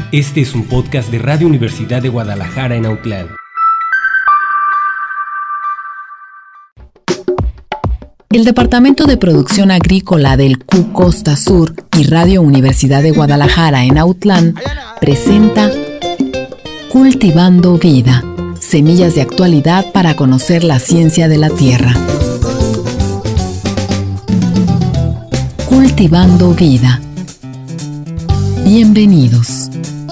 Este es un podcast de Radio Universidad de Guadalajara en Autlán. El Departamento de Producción Agrícola del CU Costa Sur y Radio Universidad de Guadalajara en Autlán presenta Cultivando Vida, semillas de actualidad para conocer la ciencia de la tierra. Cultivando Vida. Bienvenidos.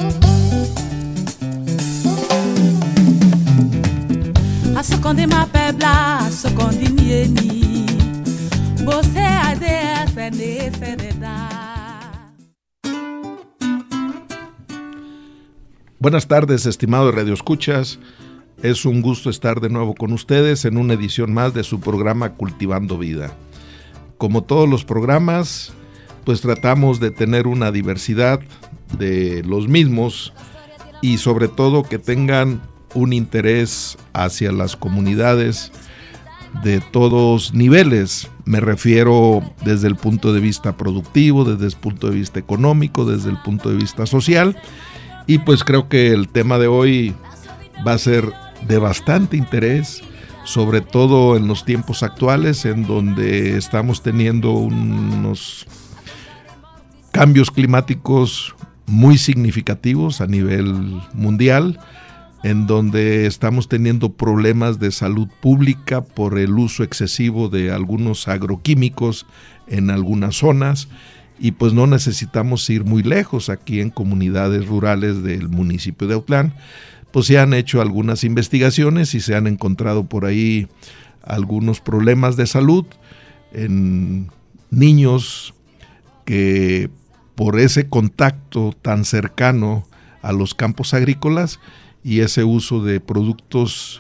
Buenas tardes, estimados radioescuchas. Es un gusto estar de nuevo con ustedes en una edición más de su programa Cultivando Vida. Como todos los programas, pues tratamos de tener una diversidad de los mismos y sobre todo que tengan un interés hacia las comunidades de todos niveles. Me refiero desde el punto de vista productivo, desde el punto de vista económico, desde el punto de vista social. Y pues creo que el tema de hoy va a ser de bastante interés, sobre todo en los tiempos actuales, en donde estamos teniendo unos cambios climáticos muy significativos a nivel mundial, en donde estamos teniendo problemas de salud pública por el uso excesivo de algunos agroquímicos en algunas zonas, y pues no necesitamos ir muy lejos. Aquí en comunidades rurales del municipio de Autlán, pues se han hecho algunas investigaciones y se han encontrado por ahí algunos problemas de salud en niños que por ese contacto tan cercano a los campos agrícolas y ese uso de productos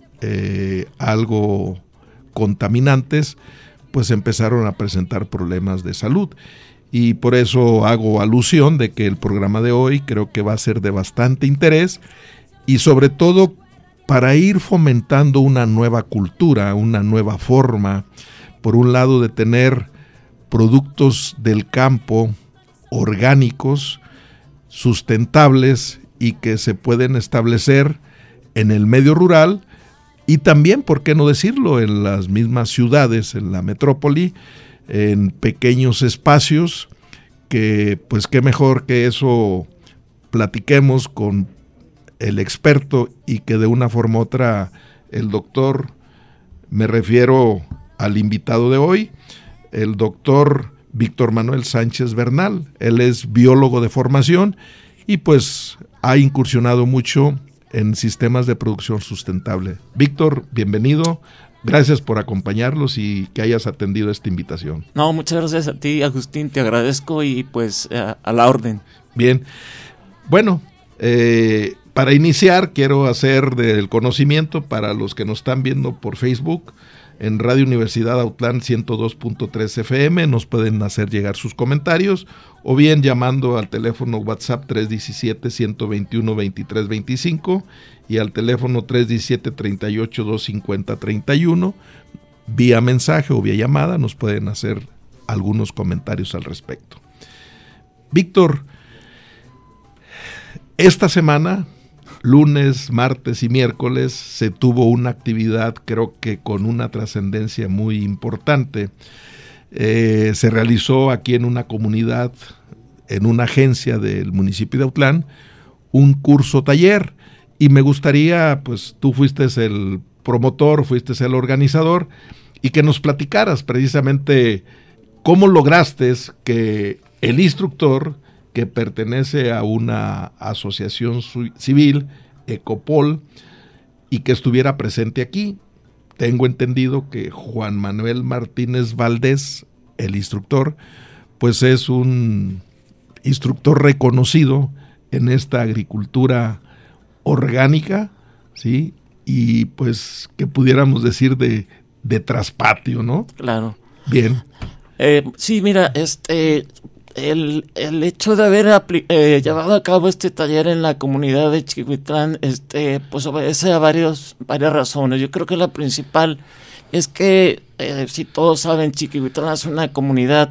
algo contaminantes, pues empezaron a presentar problemas de salud. Y por eso hago alusión de que el programa de hoy creo que va a ser de bastante interés y sobre todo para ir fomentando una nueva cultura, una nueva forma, por un lado de tener productos del campo orgánicos, sustentables y que se pueden establecer en el medio rural y también, ¿por qué no decirlo?, en las mismas ciudades, en la metrópoli, en pequeños espacios, que pues qué mejor que eso platiquemos con el experto y que de una forma u otra el doctor, me refiero al invitado de hoy, el doctor Víctor Manuel Sánchez Bernal. Él es biólogo de formación y pues ha incursionado mucho en sistemas de producción sustentable. Víctor, bienvenido. Gracias por acompañarlos y que hayas atendido esta invitación. No, muchas gracias a ti, Agustín, te agradezco y pues a la orden. Bien, bueno, para iniciar quiero hacer del conocimiento para los que nos están viendo por Facebook, en Radio Universidad Autlán 102.3 FM, nos pueden hacer llegar sus comentarios o bien llamando al teléfono WhatsApp 317-121-2325 y al teléfono 317-38-250-31. Vía mensaje o vía llamada nos pueden hacer algunos comentarios al respecto. Víctor, esta semana, lunes, martes y miércoles, se tuvo una actividad, creo que con una trascendencia muy importante. Se realizó aquí en una comunidad, en una agencia del municipio de Autlán, un curso taller. Y me gustaría, pues tú fuiste el promotor, fuiste el organizador, y que nos platicaras precisamente cómo lograste que el instructor, que pertenece a una asociación civil, Ecopol, y que estuviera presente aquí. Tengo entendido que Juan Manuel Martínez Valdés, el instructor, pues es un instructor reconocido en esta agricultura orgánica, ¿sí? Y pues que pudiéramos decir de traspatio, ¿no? Claro. Bien. Sí, mira, el hecho de haber llevado a cabo este taller en la comunidad de Chiquihuitlán, pues obedece a varias razones. Yo creo que la principal es que, si todos saben, Chiquihuitlán es una comunidad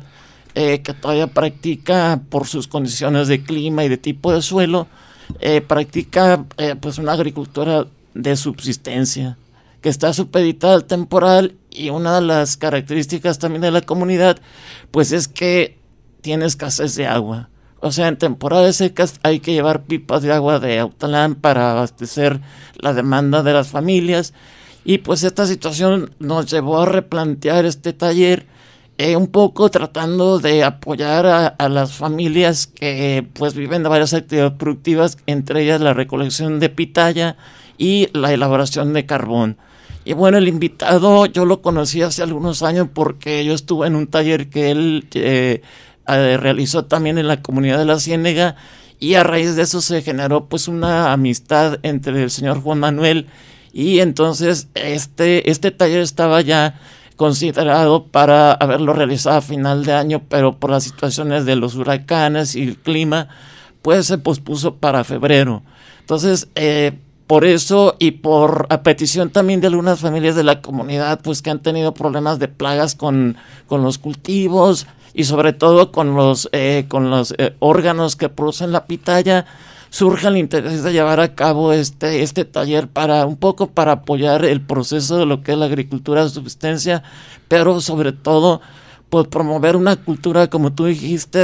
que todavía practica, por sus condiciones de clima y de tipo de suelo, practica pues una agricultura de subsistencia, que está supeditada al temporal, y una de las características también de la comunidad pues es que tiene escasez de agua. O sea, en temporadas secas hay que llevar pipas de agua de Autlán para abastecer la demanda de las familias, y pues esta situación nos llevó a replantear este taller, un poco tratando de apoyar a las familias que pues viven de varias actividades productivas, entre ellas la recolección de pitaya y la elaboración de carbón. Y bueno, el invitado yo lo conocí hace algunos años porque yo estuve en un taller que él realizó también en la comunidad de La Ciénega, y a raíz de eso se generó pues una amistad entre el señor Juan Manuel, y entonces este taller estaba ya considerado para haberlo realizado a final de año, pero por las situaciones de los huracanes y el clima pues se pospuso para febrero. Entonces por eso, y por a petición también de algunas familias de la comunidad, pues que han tenido problemas de plagas con los cultivos, y sobre todo con los órganos que producen la pitaya, surge el interés de llevar a cabo este taller para un poco para apoyar el proceso de lo que es la agricultura de subsistencia, pero sobre todo pues promover una cultura, como tú dijiste,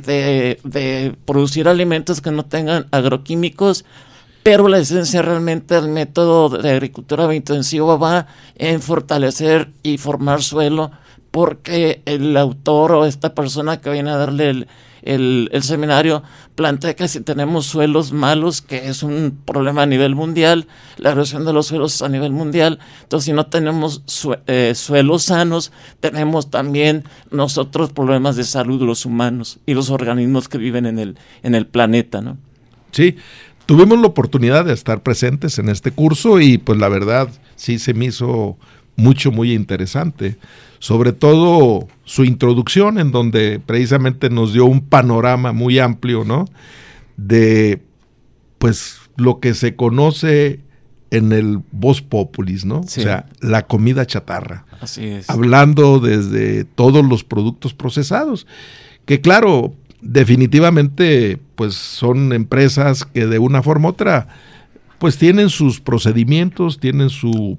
de producir alimentos que no tengan agroquímicos. Pero la esencia realmente del método de agricultura intensiva va en fortalecer y formar suelo, porque el autor o esta persona que viene a darle el seminario plantea que si tenemos suelos malos, que es un problema a nivel mundial, la erosión de los suelos a nivel mundial, entonces si no tenemos suelos sanos, tenemos también nosotros problemas de salud, los humanos y los organismos que viven en el planeta, ¿no? Sí. Tuvimos la oportunidad de estar presentes en este curso y pues la verdad sí se me hizo muy interesante, sobre todo su introducción, en donde precisamente nos dio un panorama muy amplio, ¿no?, de pues lo que se conoce en el Vox Populis, ¿no? Sí. O sea, la comida chatarra. Así es. Hablando desde todos los productos procesados, que claro, definitivamente pues son empresas que de una forma u otra pues tienen sus procedimientos, tienen su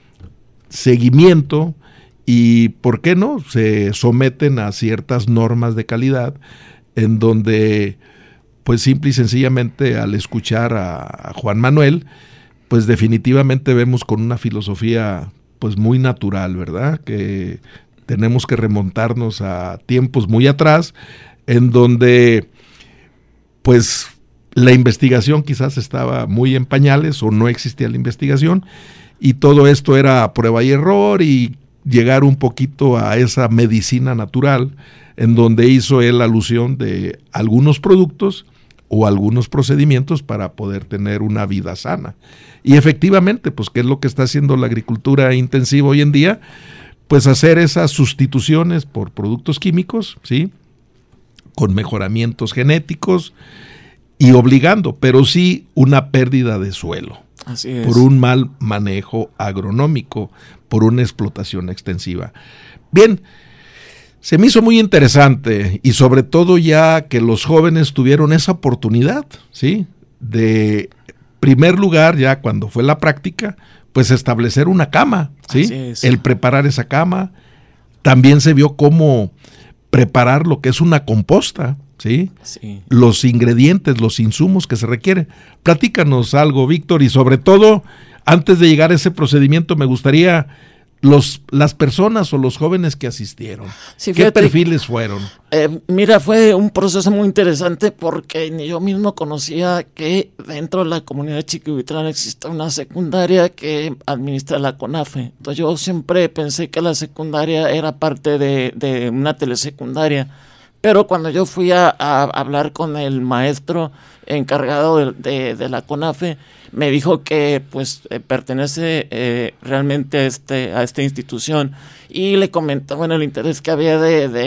seguimiento y ¿por qué no? Se someten a ciertas normas de calidad, en donde pues simple y sencillamente al escuchar a Juan Manuel pues definitivamente vemos con una filosofía pues muy natural, ¿verdad? Que tenemos que remontarnos a tiempos muy atrás, en donde pues la investigación quizás estaba muy en pañales o no existía la investigación, y todo esto era prueba y error y llegar un poquito a esa medicina natural, en donde hizo él alusión de algunos productos o algunos procedimientos para poder tener una vida sana. Y efectivamente, pues ¿qué es lo que está haciendo la agricultura intensiva hoy en día? Pues hacer esas sustituciones por productos químicos, ¿sí?, con mejoramientos genéticos y obligando, pero sí una pérdida de suelo. Así es. Por un mal manejo agronómico, por una explotación extensiva. Bien, se me hizo muy interesante y sobre todo ya que los jóvenes tuvieron esa oportunidad, ¿sí?, de primer lugar, ya cuando fue la práctica, pues establecer una cama, ¿sí? Así es. El preparar esa cama. También se vio cómo preparar lo que es una composta, ¿sí? Sí. Los ingredientes, los insumos que se requieren. Platícanos algo, Víctor, y sobre todo, antes de llegar a ese procedimiento, me gustaría las personas o los jóvenes que asistieron. Sí, ¿Qué perfiles fueron? Mira, fue un proceso muy interesante porque ni yo mismo conocía que dentro de la comunidad de Chiquihuitlán existe una secundaria que administra la CONAFE. Entonces yo siempre pensé que la secundaria era parte de una telesecundaria. Pero cuando yo fui a hablar con el maestro encargado de la CONAFE, me dijo que pues pertenece realmente a esta institución, y le comentaba el interés que había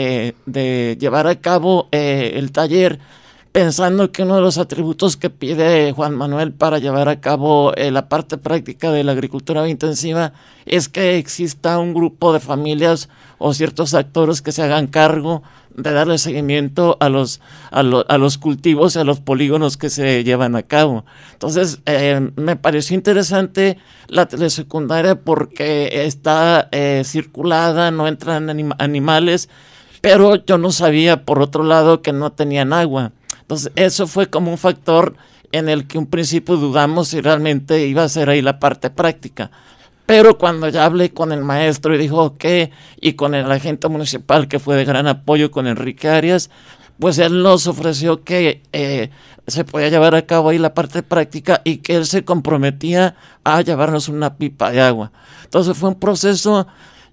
de llevar a cabo el taller, pensando que uno de los atributos que pide Juan Manuel para llevar a cabo la parte práctica de la agricultura intensiva es que exista un grupo de familias o ciertos actores que se hagan cargo de darle seguimiento a los cultivos y a los polígonos que se llevan a cabo. Entonces, me pareció interesante la telesecundaria porque está circulada, no entran animales, pero yo no sabía, por otro lado, que no tenían agua. Entonces, eso fue como un factor en el que un principio dudamos si realmente iba a ser ahí la parte práctica. Pero cuando ya hablé con el maestro y dijo ok, y con el agente municipal que fue de gran apoyo con Enrique Arias, pues él nos ofreció que se podía llevar a cabo ahí la parte práctica y que él se comprometía a llevarnos una pipa de agua. Entonces fue un proceso,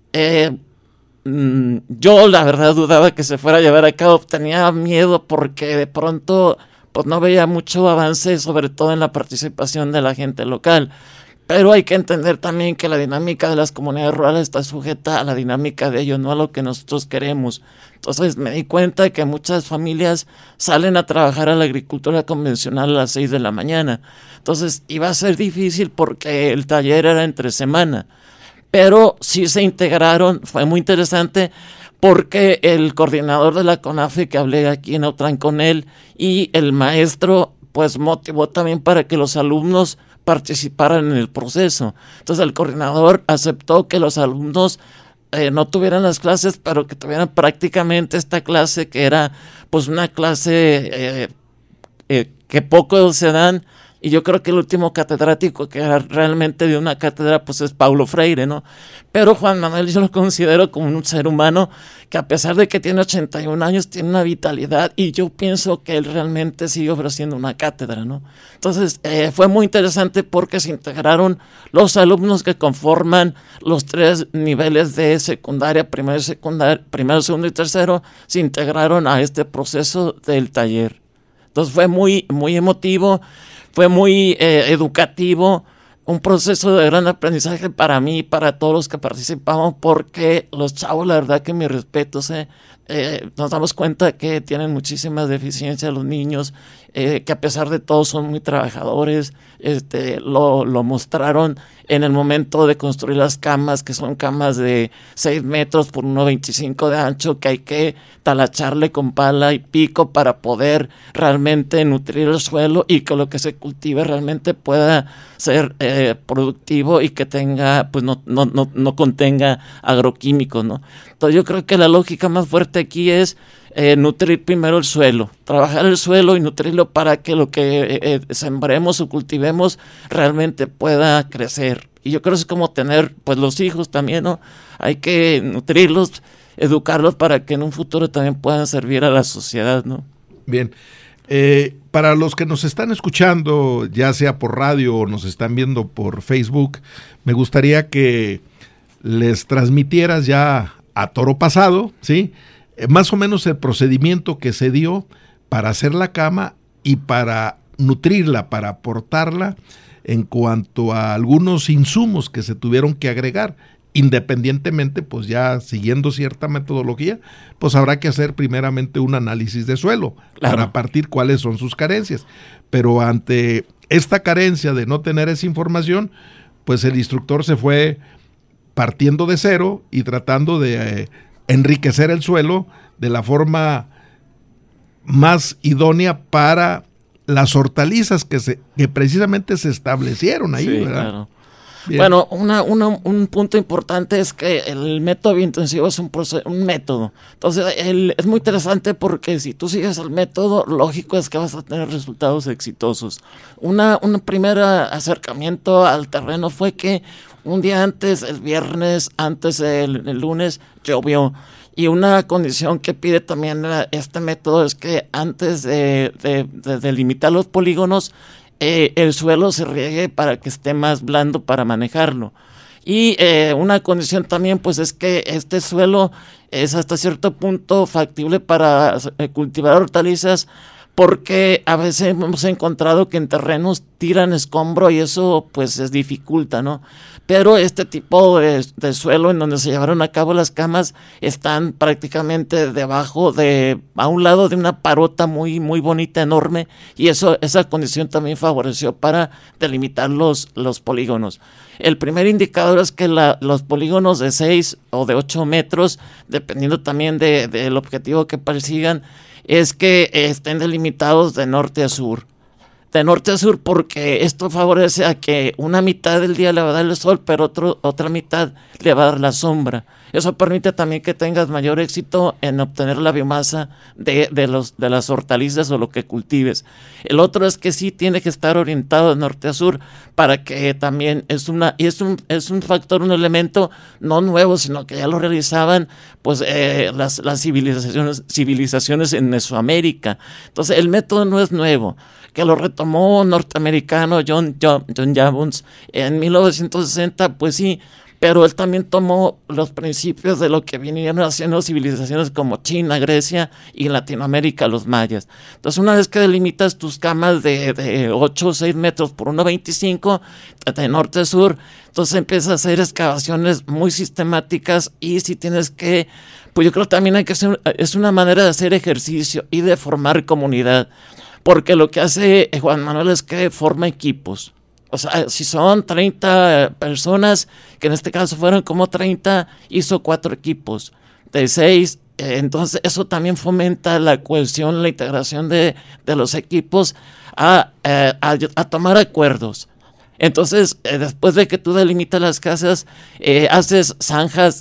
yo la verdad dudaba que se fuera a llevar a cabo, tenía miedo porque de pronto pues no veía mucho avance, sobre todo en la participación de la gente local. Pero hay que entender también que la dinámica de las comunidades rurales está sujeta a la dinámica de ellos, no a lo que nosotros queremos. Entonces me di cuenta de que muchas familias salen a trabajar a la agricultura convencional a las 6 de la mañana. Entonces iba a ser difícil porque el taller era entre semana. Pero sí se integraron, fue muy interesante porque el coordinador de la CONAFE, que hablé aquí en Autlán con él, y el maestro, pues motivó también para que los alumnos participaran en el proceso. Entonces el coordinador aceptó que los alumnos no tuvieran las clases, pero que tuvieran prácticamente esta clase que era pues una clase que poco se dan, y yo creo que el último catedrático que realmente dio una cátedra pues es Paulo Freire, ¿no? Pero Juan Manuel yo lo considero como un ser humano que a pesar de que tiene 81 años tiene una vitalidad, y yo pienso que él realmente sigue ofreciendo una cátedra, ¿no? Entonces fue muy interesante porque se integraron los alumnos que conforman los 3 niveles de secundaria, primero, segundo y tercero, se integraron a este proceso del taller. Entonces fue muy, muy emotivo, fue muy educativo, un proceso de gran aprendizaje para mí y para todos los que participamos, porque los chavos, la verdad que mis respetos, nos damos cuenta que tienen muchísimas deficiencias los niños, que a pesar de todo son muy trabajadores, lo mostraron en el momento de construir las camas, que son camas de 6 metros por 1,25 de ancho, que hay que talacharle con pala y pico para poder realmente nutrir el suelo y que lo que se cultive realmente pueda ser productivo y que tenga, pues no contenga agroquímicos, ¿no? Entonces yo creo que la lógica más fuerte aquí es nutrir primero el suelo, trabajar el suelo y nutrirlo para que lo que sembremos o cultivemos realmente pueda crecer. Y yo creo que es como tener pues los hijos también, ¿no? Hay que nutrirlos, educarlos para que en un futuro también puedan servir a la sociedad, ¿no? Bien. Para los que nos están escuchando, ya sea por radio o nos están viendo por Facebook, me gustaría que les transmitieras ya a toro pasado, ¿sí? Más o menos el procedimiento que se dio para hacer la cama y para nutrirla, para aportarla en cuanto a algunos insumos que se tuvieron que agregar. Independientemente, pues ya siguiendo cierta metodología, pues habrá que hacer primeramente un análisis de suelo, claro, para partir cuáles son sus carencias. Pero ante esta carencia de no tener esa información, pues el instructor se fue partiendo de cero y tratando de enriquecer el suelo de la forma más idónea para las hortalizas que precisamente se establecieron ahí, sí, ¿verdad? Claro. Bien. Bueno, un punto importante es que el método biointensivo es un método. Entonces, es muy interesante porque si tú sigues el método, lógico es que vas a tener resultados exitosos. Un primer acercamiento al terreno fue que un día antes, el viernes, antes el lunes, llovió. Y una condición que pide también este método es que antes de delimitar los polígonos, el suelo se riegue para que esté más blando para manejarlo. Y una condición también pues es que este suelo es hasta cierto punto factible para cultivar hortalizas, porque a veces hemos encontrado que en terrenos tiran escombro y eso pues se dificulta, ¿no? Pero este tipo de suelo en donde se llevaron a cabo las camas están prácticamente debajo a un lado de una parota muy, muy bonita, enorme, y esa condición también favoreció para delimitar los polígonos. El primer indicador es que los polígonos de 6 o de 8 metros, dependiendo también del objetivo que persigan, es que estén delimitados de norte a sur. De norte a sur porque esto favorece a que una mitad del día le va a dar el sol, pero otra mitad le va a dar la sombra. Eso permite también que tengas mayor éxito en obtener la biomasa de las hortalizas o lo que cultives. El otro es que sí tiene que estar orientado de norte a sur para que también es un factor, un elemento no nuevo, sino que ya lo realizaban pues las civilizaciones en Mesoamérica. Entonces el método no es nuevo, que lo retomó un norteamericano John Jabons en 1960, pues sí, pero él también tomó los principios de lo que vinieron haciendo civilizaciones como China, Grecia y en Latinoamérica los mayas. Entonces una vez que delimitas tus camas de 8 o 6 metros por 1,25 de norte a sur, entonces empiezas a hacer excavaciones muy sistemáticas y si tienes que, pues yo creo que también es una manera de hacer ejercicio y de formar comunidad, porque lo que hace Juan Manuel es que forma equipos. O sea, si son 30 personas, que en este caso fueron como 30, hizo 4 equipos de 6. Entonces eso también fomenta la cohesión, la integración de los equipos a tomar acuerdos. Entonces, después de que tú delimitas las casas, haces zanjas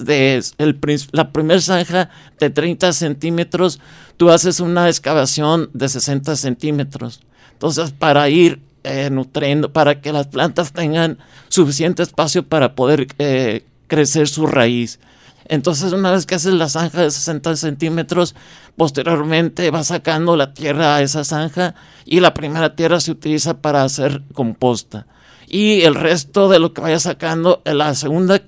la primera zanja de 30 centímetros, tú haces una excavación de 60 centímetros. Entonces, para ir nutriendo, para que las plantas tengan suficiente espacio para poder crecer su raíz. Entonces, una vez que haces la zanja de 60 centímetros, posteriormente vas sacando la tierra a esa zanja y la primera tierra se utiliza para hacer composta. Y el resto de lo que vayas sacando, la segunda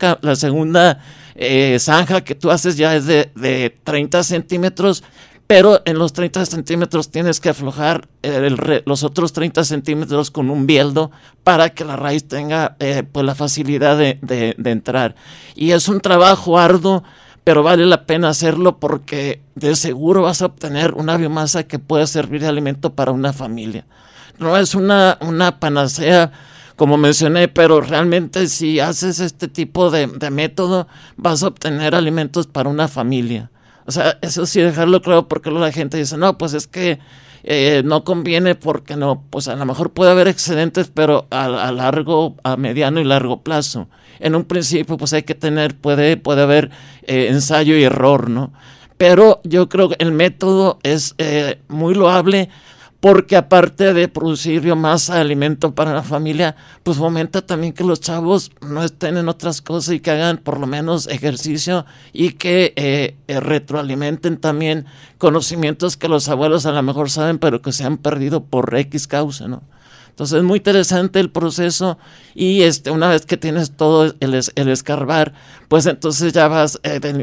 zanja que tú haces ya es de 30 centímetros, pero en los 30 centímetros tienes que aflojar los otros 30 centímetros con un bieldo para que la raíz tenga pues la facilidad de entrar. Y es un trabajo arduo, pero vale la pena hacerlo porque de seguro vas a obtener una biomasa que puede servir de alimento para una familia. No es una panacea, como mencioné, pero realmente si haces este tipo de método vas a obtener alimentos para una familia. O sea, eso sí dejarlo claro, porque luego la gente dice, no, pues es que no conviene porque no, pues a lo mejor puede haber excedentes, pero a mediano y largo plazo. En un principio pues hay que puede haber ensayo y error, ¿no? Pero yo creo que el método es muy loable, porque aparte de producir biomasa de alimento para la familia, pues fomenta también que los chavos no estén en otras cosas y que hagan por lo menos ejercicio y que retroalimenten también conocimientos que los abuelos a lo mejor saben, pero que se han perdido por X causa, ¿no? Entonces es muy interesante el proceso y una vez que tienes todo el escarbar, pues entonces ya vas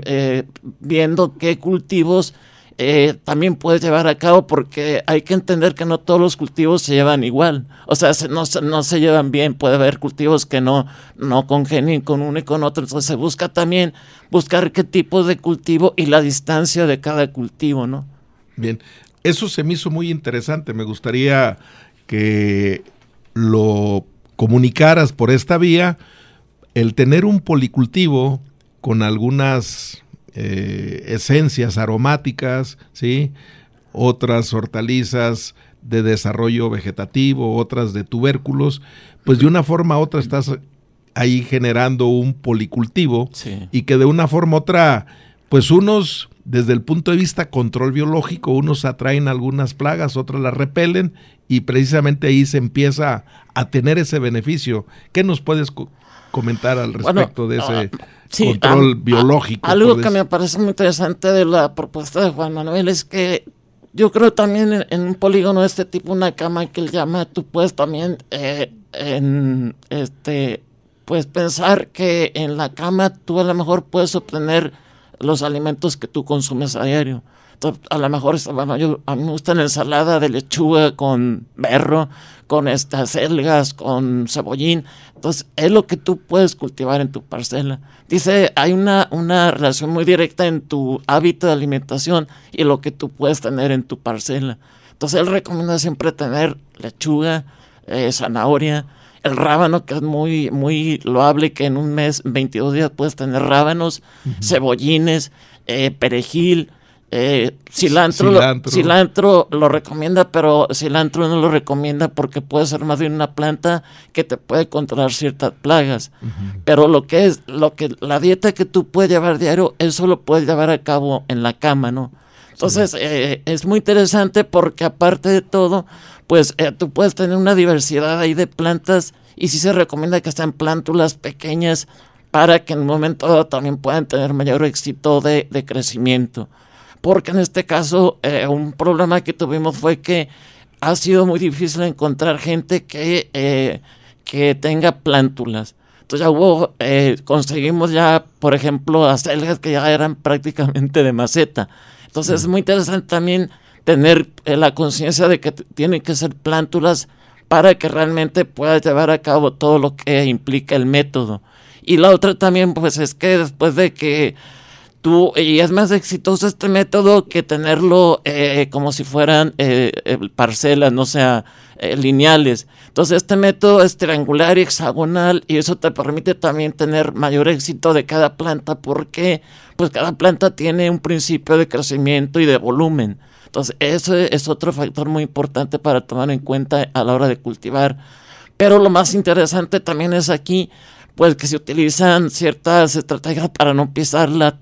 viendo qué cultivos también puedes llevar a cabo, porque hay que entender que no todos los cultivos se llevan igual, o sea, no se llevan bien, puede haber cultivos que no congenien con uno y con otro, entonces se busca también buscar qué tipo de cultivo y la distancia de cada cultivo, ¿no? Bien, eso se me hizo muy interesante, me gustaría que lo comunicaras por esta vía, el tener un policultivo con algunas esencias aromáticas, ¿sí? Otras hortalizas de desarrollo vegetativo, otras de tubérculos, pues de una forma u otra estás ahí generando un policultivo, sí. Y que de una forma u otra, pues unos, desde el punto de vista control biológico, unos atraen algunas plagas, otros las repelen, y precisamente ahí se empieza a tener ese beneficio. ¿Qué nos puedes comentar al respecto de ese control biológico? Algo que me parece muy interesante de la propuesta de Juan Manuel es que yo creo también en un polígono de este tipo, una cama que él llama, tú puedes también pues pensar que en la cama tú a lo mejor puedes obtener los alimentos que tú consumes a diario. Entonces, a lo mejor, bueno, a mí me gusta la ensalada de lechuga con berro, con estas selgas, con cebollín. Entonces, es lo que tú puedes cultivar en tu parcela. Dice, hay una relación muy directa en tu hábito de alimentación y lo que tú puedes tener en tu parcela. Entonces, él recomienda siempre tener lechuga, zanahoria, el rábano, que es muy, muy loable, que en un mes, 22 días, puedes tener rábanos, cebollines, perejil, cilantro lo recomienda, pero cilantro no lo recomienda porque puede ser más bien una planta que te puede controlar ciertas plagas. Pero la dieta que tú puedes llevar diario, eso lo puedes llevar a cabo en la cama, ¿no? Entonces, es muy interesante porque aparte de todo, pues tú puedes tener una diversidad ahí de plantas y sí se recomienda que sean plántulas pequeñas para que en un momento dado también puedan tener mayor éxito de crecimiento. Porque en este caso, un problema que tuvimos fue que ha sido muy difícil encontrar gente que tenga plántulas. Entonces conseguimos ya, por ejemplo, acelgas que ya eran prácticamente de maceta. Entonces es muy interesante también tener la conciencia de que tienen que ser plántulas para que realmente puedas llevar a cabo todo lo que implica el método. Y la otra también, pues, es que después de que y es más exitoso este método que tenerlo como si fueran parcelas, no sea lineales. Entonces este método es triangular y hexagonal y eso te permite también tener mayor éxito de cada planta porque pues cada planta tiene un principio de crecimiento y de volumen. Entonces eso es otro factor muy importante para tomar en cuenta a la hora de cultivar. Pero lo más interesante también es aquí pues que se utilizan ciertas estrategias para no pisar la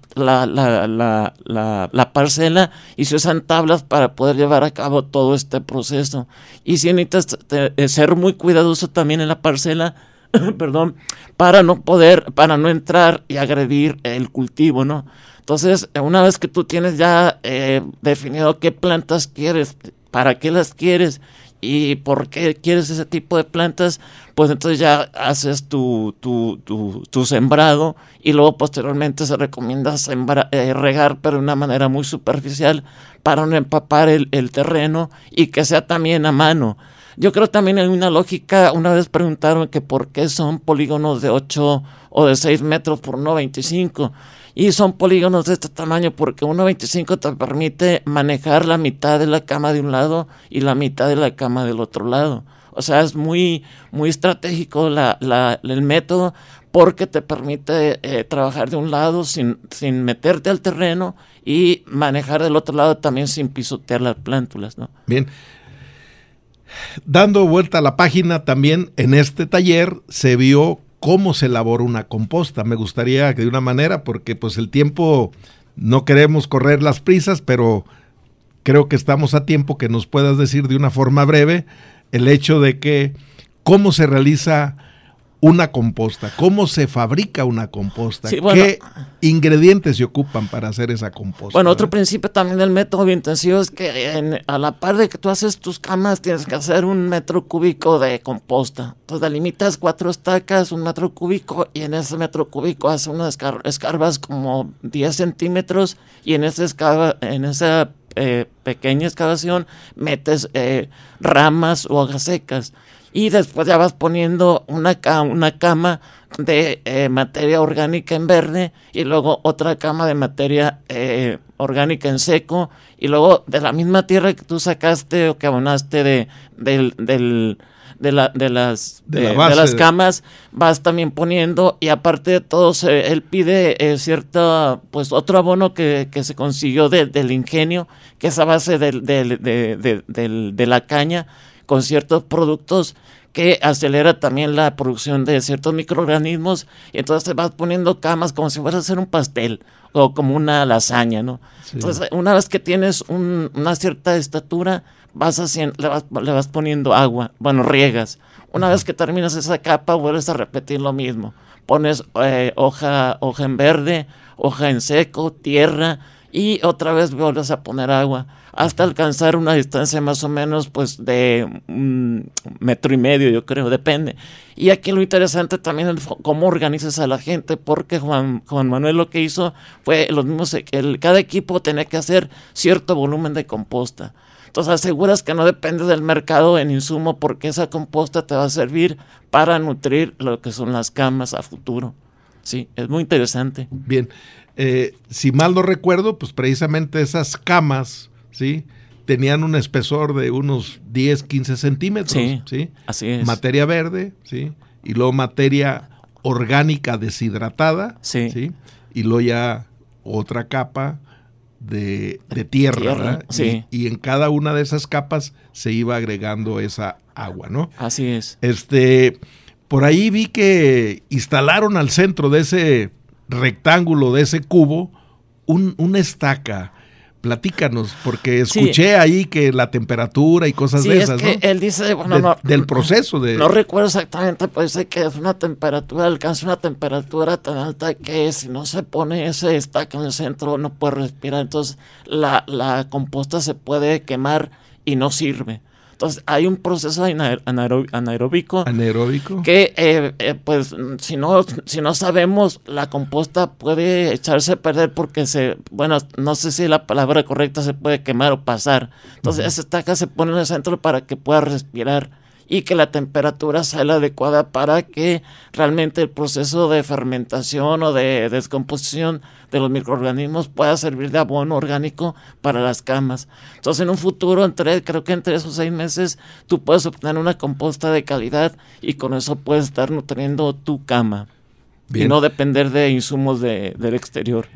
parcela y se usan tablas para poder llevar a cabo todo este proceso. Y si necesitas ser muy cuidadoso también en la parcela, perdón, para no entrar y agredir el cultivo, ¿no? Entonces, una vez que tú tienes ya definido qué plantas quieres, para qué las quieres y por qué quieres ese tipo de plantas, pues entonces ya haces tu sembrado y luego posteriormente se recomienda regar, pero de una manera muy superficial para no empapar el terreno y que sea también a mano. Yo creo también hay una lógica, una vez preguntaron que por qué son polígonos de 8 o de 6 metros por 1.25 y son polígonos de este tamaño porque 1.25 te permite manejar la mitad de la cama de un lado y la mitad de la cama del otro lado. O sea, es muy, muy estratégico el método porque te permite trabajar de un lado sin meterte al terreno y manejar del otro lado también sin pisotear las plántulas, ¿no? Bien. Dando vuelta a la página, también en este taller se vio cómo se elabora una composta. Me gustaría que de una manera, porque pues el tiempo, no queremos correr las prisas, pero creo que estamos a tiempo que nos puedas decir de una forma breve el hecho de que cómo se realiza una composta, cómo se fabrica una composta, sí, bueno, qué ingredientes se ocupan para hacer esa composta. Bueno, otro principio también del método biointensivo es que a la par de que tú haces tus camas, tienes que hacer 1 metro cúbico de composta. Entonces delimitas 4 estacas, 1 metro cúbico, y en ese metro cúbico haces unas escarbas como 10 centímetros, y en esa pequeña excavación metes ramas o hojas secas. Y después ya vas poniendo una cama de materia orgánica en verde y luego otra cama de materia orgánica en seco y luego de la misma tierra que tú sacaste o que abonaste de las camas vas también poniendo, y aparte de todo él pide pues otro abono que se consiguió del ingenio, que es a base de la caña, con ciertos productos que acelera también la producción de ciertos microorganismos, y entonces vas poniendo camas como si fueras a hacer un pastel o como una lasaña, ¿no? Sí. Entonces, una vez que tienes una cierta estatura, le vas poniendo agua, riegas. Una vez que terminas esa capa, vuelves a repetir lo mismo. Pones hoja en verde, hoja en seco, tierra, y otra vez vuelves a poner agua hasta alcanzar una distancia más o menos pues de 1,5 metros, yo creo, depende. Y aquí lo interesante también es cómo organizas a la gente, porque Juan Manuel lo que hizo fue lo mismo, cada equipo tenía que hacer cierto volumen de composta. Entonces aseguras que no depende del mercado en insumo, porque esa composta te va a servir para nutrir lo que son las camas a futuro. Sí, es muy interesante. Bien, si mal no recuerdo, pues precisamente esas camas, ¿sí?, tenían un espesor de unos 10, 15 centímetros. Sí, ¿sí? Así es. Materia verde, ¿sí?, y luego materia orgánica deshidratada, sí, ¿sí?, y luego ya otra capa de tierra, ¿verdad? Sí. Y en cada una de esas capas se iba agregando esa agua, ¿no? Así es. Por ahí vi que instalaron al centro de ese rectángulo, de ese cubo, una estaca. Platícanos, porque escuché ahí que la temperatura y cosas de esas, ¿no? Él dice, bueno, del proceso de... No recuerdo exactamente, pero dice que es una temperatura, alcanza una temperatura tan alta que si no se pone ese estaca en el centro no puede respirar. Entonces la composta se puede quemar y no sirve. Entonces hay un proceso anaeróbico que pues si no sabemos, la composta puede echarse a perder porque no sé si la palabra correcta, se puede quemar o pasar. Entonces esa estaca se pone en el centro para que pueda respirar y que la temperatura sea la adecuada para que realmente el proceso de fermentación o de descomposición de los microorganismos pueda servir de abono orgánico para las camas. Entonces en un futuro, creo que en 3 o 6 meses, tú puedes obtener una composta de calidad y con eso puedes estar nutriendo tu cama. Bien. Y no depender de insumos del exterior.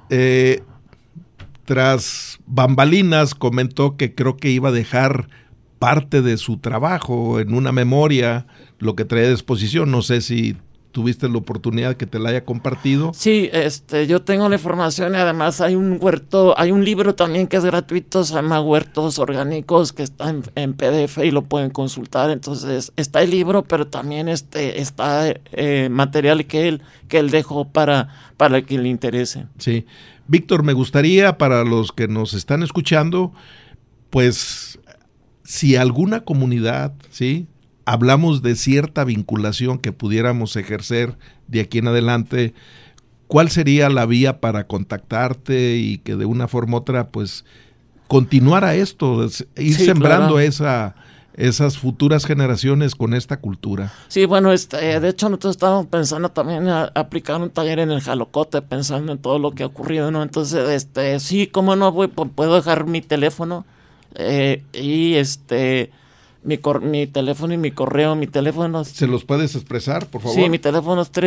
Tras bambalinas comentó que creo que iba a dejar parte de su trabajo en una memoria, lo que trae a disposición. No sé si tuviste la oportunidad que te la haya compartido. Sí, yo tengo la información y además hay un libro también que es gratuito, se llama Huertos Orgánicos, que está en PDF y lo pueden consultar. Entonces está el libro, pero también está material que él dejó para que le interese. Sí. Víctor, me gustaría, para los que nos están escuchando, pues si alguna comunidad, ¿sí?, hablamos de cierta vinculación que pudiéramos ejercer de aquí en adelante, ¿cuál sería la vía para contactarte y que de una forma u otra, pues, continuara esto, ir sembrando esas futuras generaciones con esta cultura? Sí, bueno, de hecho nosotros estábamos pensando también a aplicar un taller en el Jalocote, pensando en todo lo que ha ocurrido, ¿no? Entonces, sí, cómo no, puedo dejar mi teléfono y mi teléfono y mi correo. Mi teléfono... ¿Se los puedes expresar, por favor? Sí, mi teléfono es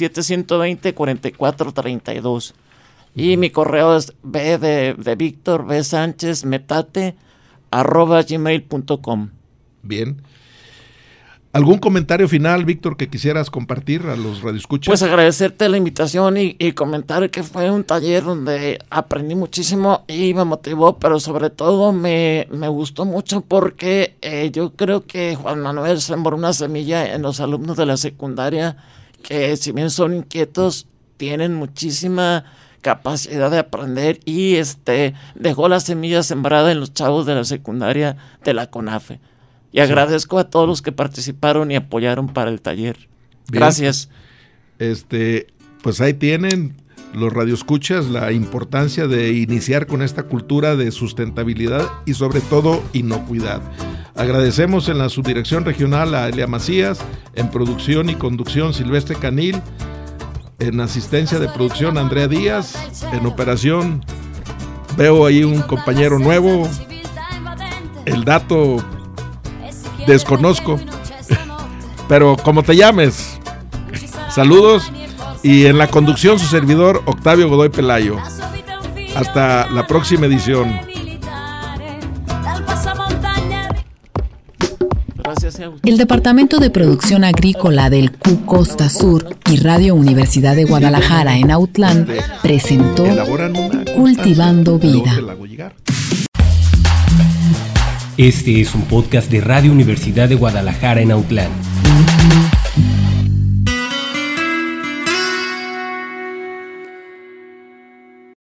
317-120-4432. Y mi correo es b de Víctor, B Sánchez, metate, @gmail.com. Bien. ¿Algún comentario final, Víctor, que quisieras compartir a los radioescuchas? Pues agradecerte la invitación y comentar que fue un taller donde aprendí muchísimo y me motivó, pero sobre todo me gustó mucho porque yo creo que Juan Manuel sembró una semilla en los alumnos de la secundaria que, si bien son inquietos, tienen muchísima capacidad de aprender y dejó la semilla sembrada en los chavos de la secundaria de la CONAFE. Y agradezco a todos los que participaron y apoyaron para el taller. Bien. Gracias. Pues ahí tienen los radioescuchas la importancia de iniciar con esta cultura de sustentabilidad y sobre todo inocuidad. Agradecemos en la subdirección regional a Elia Macías, en producción y conducción Silvestre Canil, en asistencia de producción Andrea Díaz, en operación veo ahí un compañero nuevo, el dato desconozco, pero como te llames, saludos, y en la conducción su servidor Octavio Godoy Pelayo. Hasta la próxima edición. El Departamento de Producción Agrícola del CU Costa Sur y Radio Universidad de Guadalajara en Autlán presentó Cultivando Vida. Este es un podcast de Radio Universidad de Guadalajara en Autlán.